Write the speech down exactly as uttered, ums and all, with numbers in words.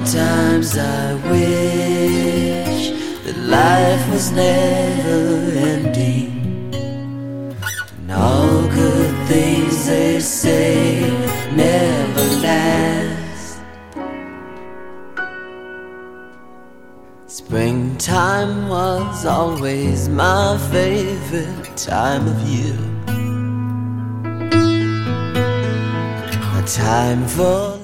Sometimes I wish that life was never ending, and all good things they say never last. Springtime was always my favorite time of year, a time for